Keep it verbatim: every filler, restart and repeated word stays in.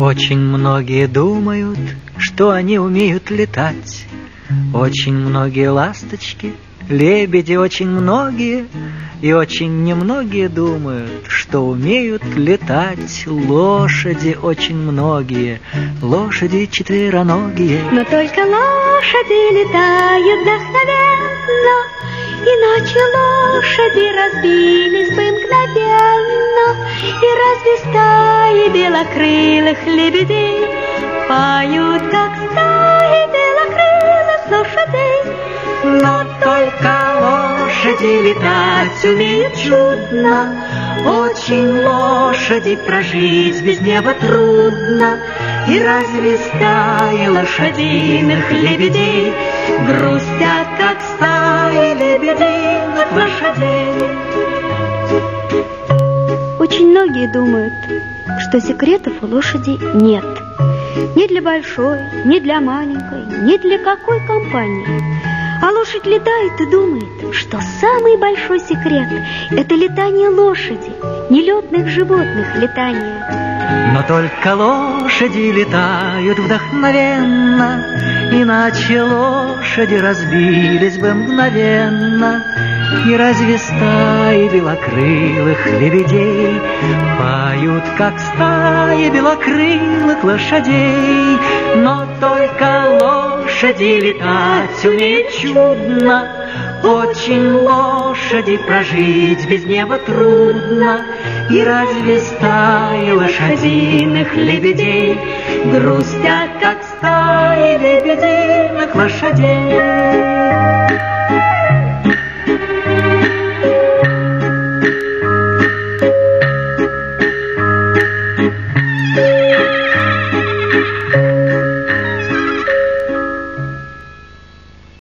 Очень многие думают, что они умеют летать. Очень многие ласточки, лебеди очень многие, и очень немногие думают, что умеют летать лошади очень многие, лошади четвероногие. Но только лошади летают вдохновенно, иначе лошади разбились бы мгновенно. И разве стаи белокрылых лебедей поют, как стаи белокрылых лошадей? Но только лошади летать умеют чудно, очень лошади прожить без неба трудно. И разве стаи лошадиных лебедей грустят, как стаи лебединых лошадей? Очень многие думают, что секретов у лошади нет. Ни для большой, ни для маленькой, ни для какой компании. А лошадь летает и думает, что самый большой секрет – это летание лошади, нелетных животных летание. Но только лошади летают вдохновенно, иначе лошади разбились бы мгновенно. И разве стаи белокрылых лебедей поют, как стаи белокрылых лошадей? Но только лошади летать умеют чудно, очень лошади прожить без неба трудно. И разве стаи лошадиных лебедей грустят, как стаи лебединых лошадей?